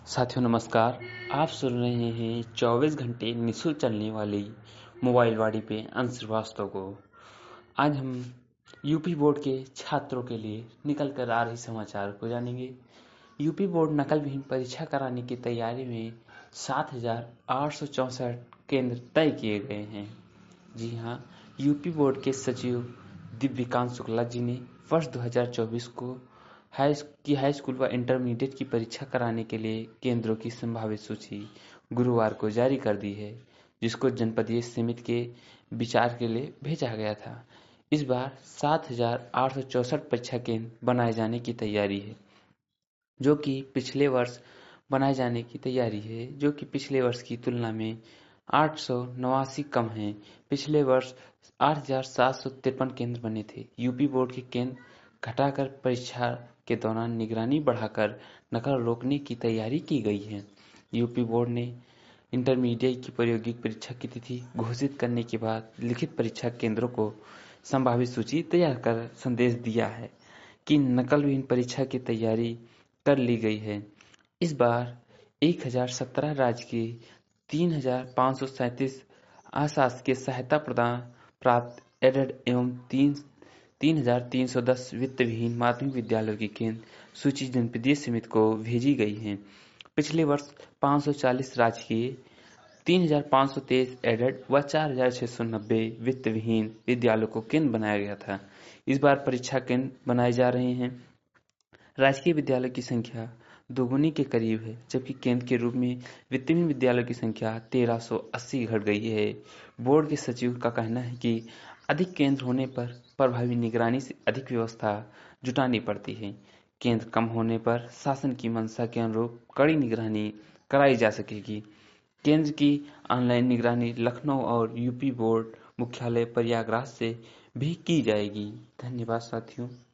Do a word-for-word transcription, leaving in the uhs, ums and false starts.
साथियों नमस्कार। आप सुन रहे हैं चौबीस घंटे निःशुल्क चलने वाली मोबाइल वाणी पे अंश श्रीवास्तव को। आज हम यूपी बोर्ड के छात्रों के लिए निकल कर आ रही समाचार को जानेंगे। यूपी बोर्ड नकल विहीन परीक्षा कराने की तैयारी में सात हजार आठ सौ चौंसठ केंद्र तय किए गए हैं। जी हाँ, यूपी बोर्ड के सचिव दिव्यकांत शुक्ला जी ने वर्ष दो हजार चौबीस को हाई की हाई स्कूल व इंटरमीडिएट की परीक्षा कराने के लिए केंद्रों की संभावित सूची गुरुवार को जारी कर दी है, जिसको जनपदीय समिति के विचार के लिए भेजा गया था। इस बार सात हजार आठ सौ चौसठ परीक्षा केंद्र बनाए जाने की तैयारी है, जो कि पिछले वर्ष बनाए जाने की तैयारी है जो कि पिछले वर्ष की तुलना में आठ सौ नवासी कम है। पिछले वर्ष आठ हजार सात सौ तिरपन केंद्र बने थे। यूपी बोर्ड के केंद्र घटाकर परीक्षा के दौरान निगरानी बढ़ाकर नकल रोकने की तैयारी की गई है। यूपी बोर्ड ने इंटरमीडिएट की प्रायोगिक परीक्षा की तिथि घोषित करने के बाद लिखित परीक्षा केंद्रों को संभावित सूची तैयार कर संदेश दिया है कि नकल विहीन परीक्षा की तैयारी कर ली गई है। इस बार एक हजार सत्रह राज्य के तीन हजार पाँच सौ सैंतीस अशासकीय सहायता प्रदान प्राप्त एडेड एवं तीन तीन हजार तीन सौ दस वित्त विहीन माध्यमिक विद्यालयों की केंद्र सूची जनपदीय समिति को भेजी गई है। पिछले वर्ष पाँच सौ चालीस राजकीय, तीन हजार पाँच सौ तेईस एडेड व चार हजार छह सौ नब्बे वित्त विहीन विद्यालयों को केंद्र बनाया गया था। इस बार परीक्षा केंद्र बनाए जा रहे हैं। राजकीय विद्यालय की संख्या दोगुनी के करीब है, जबकि केंद्र के रूप में वित्तहीन विद्यालयों की संख्या तेरह सौ अस्सी घट गई है। बोर्ड के सचिव का कहना है कि अधिक केंद्र होने पर प्रभावी निगरानी से अधिक व्यवस्था जुटानी पड़ती है। केंद्र कम होने पर शासन की मंशा के अनुरूप कड़ी निगरानी कराई जा सकेगी। केंद्र की ऑनलाइन निगरानी लखनऊ और यूपी बोर्ड मुख्यालय प्रयागराज से भी की जाएगी। धन्यवाद साथियों।